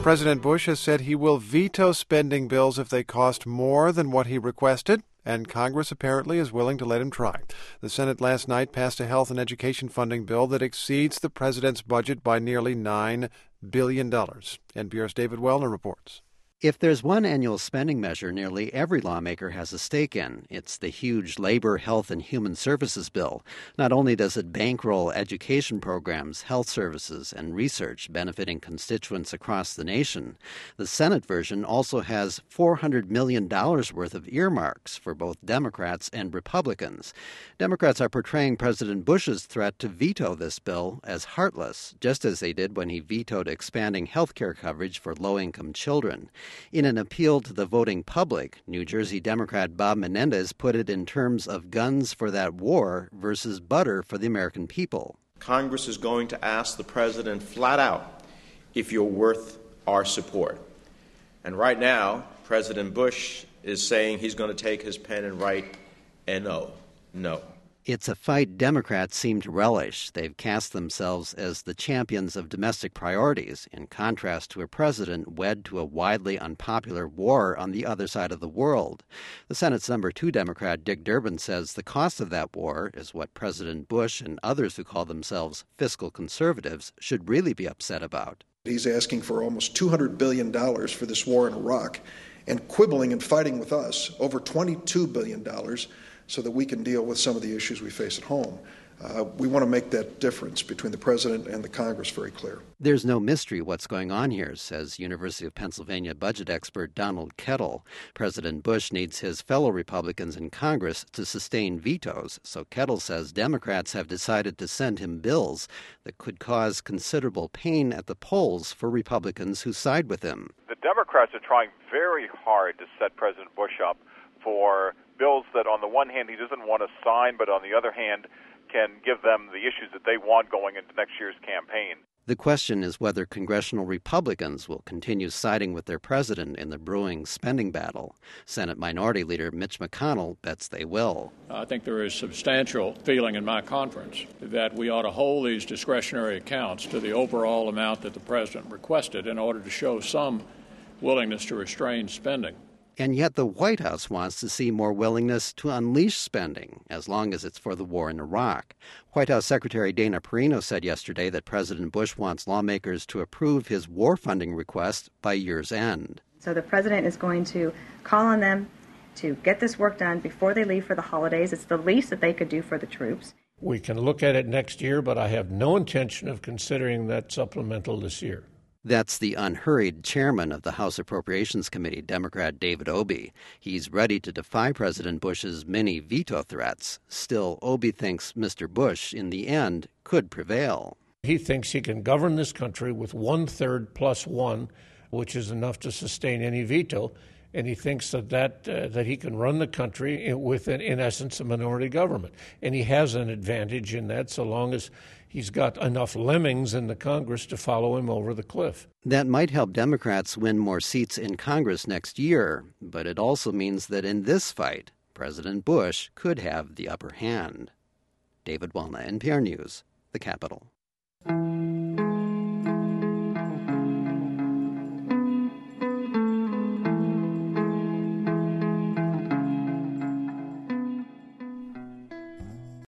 President Bush has said he will veto spending bills if they cost more than what he requested, and Congress apparently is willing to let him try. The Senate last night passed a health and education funding bill that exceeds the president's budget by nearly $9 billion. NPR's David Wellner reports. If there's one annual spending measure nearly every lawmaker has a stake in, it's the huge Labor, Health, and Human Services bill. Not only does it bankroll education programs, health services, and research benefiting constituents across the nation, the Senate version also has $400 million worth of earmarks for both Democrats and Republicans. Democrats are portraying President Bush's threat to veto this bill as heartless, just as they did when he vetoed expanding health care coverage for low-income children. In an appeal to the voting public, New Jersey Democrat Bob Menendez put it in terms of guns for that war versus butter for the American people. Congress is going to ask the president flat out if you're worth our support. And right now, President Bush is saying he's going to take his pen and write N-O, no. It's a fight Democrats seem to relish. They've cast themselves as the champions of domestic priorities, in contrast to a president wed to a widely unpopular war on the other side of the world. The Senate's number 2 Democrat, Dick Durbin, says the cost of that war is what President Bush and others who call themselves fiscal conservatives should really be upset about. He's asking for almost $200 billion for this war in Iraq and quibbling and fighting with us over $22 billion so that we can deal with some of the issues we face at home. We want to make that difference between the president and the Congress very clear. There's no mystery what's going on here, says University of Pennsylvania budget expert Donald Kettle. President Bush needs his fellow Republicans in Congress to sustain vetoes, so Kettle says Democrats have decided to send him bills that could cause considerable pain at the polls for Republicans who side with him. The Democrats are trying very hard to set President Bush up for bills that on the one hand he doesn't want to sign, but on the other hand can give them the issues that they want going into next year's campaign. The question is whether congressional Republicans will continue siding with their president in the brewing spending battle. Senate Minority Leader Mitch McConnell bets they will. I think there is substantial feeling in my conference that we ought to hold these discretionary accounts to the overall amount that the president requested in order to show some willingness to restrain spending. And yet the White House wants to see more willingness to unleash spending, as long as it's for the war in Iraq. White House Secretary Dana Perino said yesterday that President Bush wants lawmakers to approve his war funding request by year's end. So the president is going to call on them to get this work done before they leave for the holidays. It's the least that they could do for the troops. We can look at it next year, but I have no intention of considering that supplemental this year. That's the unhurried chairman of the House Appropriations Committee, Democrat David Obey. He's ready to defy President Bush's many veto threats. Still, Obey thinks Mr. Bush, in the end, could prevail. He thinks he can govern this country with 1/3 plus 1, which is enough to sustain any veto. And he thinks that he can run the country with, in essence, a minority government. And he has an advantage in that so long as he's got enough lemmings in the Congress to follow him over the cliff. That might help Democrats win more seats in Congress next year, but it also means that in this fight, President Bush could have the upper hand. David Wellner, NPR News, the Capitol.